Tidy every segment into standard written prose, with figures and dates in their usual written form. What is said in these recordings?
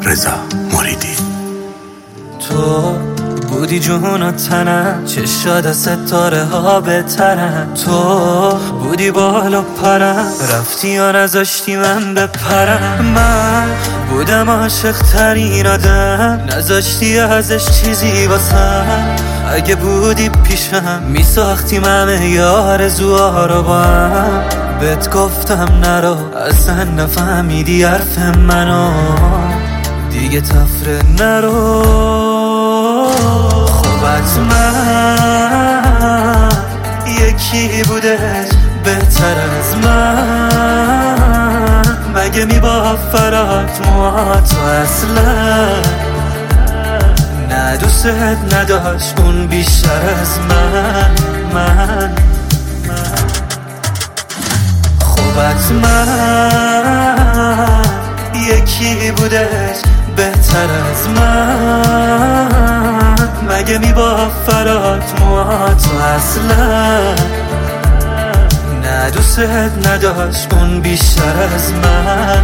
رضا مریدی. تو بودی جون و تنم، چشاد ستاره ها بهترن. تو بودی بال و پرم، رفتی یا نذاشتی من بپرم. من بودم عاشق ترین آدم، نذاشتی ازش چیزی واسم. اگه بودی پیشم میساختیم همه یه آرزوها رو با هم. بهت گفتم نرو، اصلا نفهمیدی حرف منو، دیگه تفره نرو. خب حتما یکی بودش بهتر از من، مگه میبافرات موهات و اصلا نه دوست نداشت اون بیشتر از من. خب حتما یکی بودش بهتر از من، مگه میبافرات موهات و اصلا نه دوست نداشت اون بیشتر از من.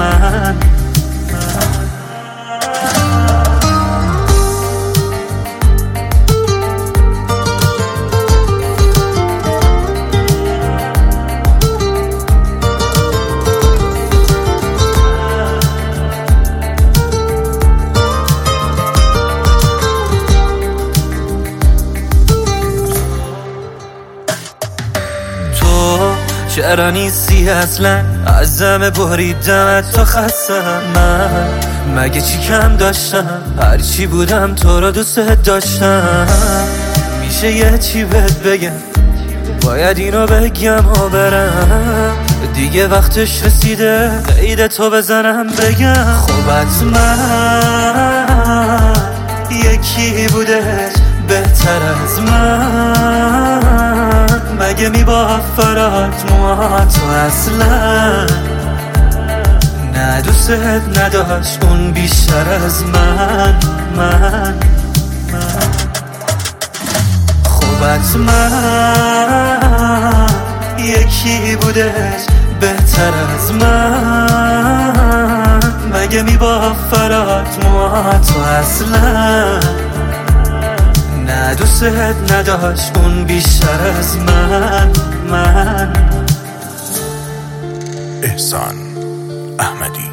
چرا نیستی اصلا، ازم بریدمت تا خستم. من مگه چی کم داشتم، هرچی بودم تو رو دوست داشتم. میشه یه چی بهت بگم، باید اینو بگم و برم، دیگه وقتش رسیده قید تو بزنم بگم. خب حتما یکی بودش بهتر از من، مگه میبافرات موهات و اصلا نه دوست نداشت اون بیشتر از من. خب حتما یکی بودش بهتر از من، مگه میبافرات موهات و اصلا نه دوست نداشت اون بیشتر از من. احسان احمدی.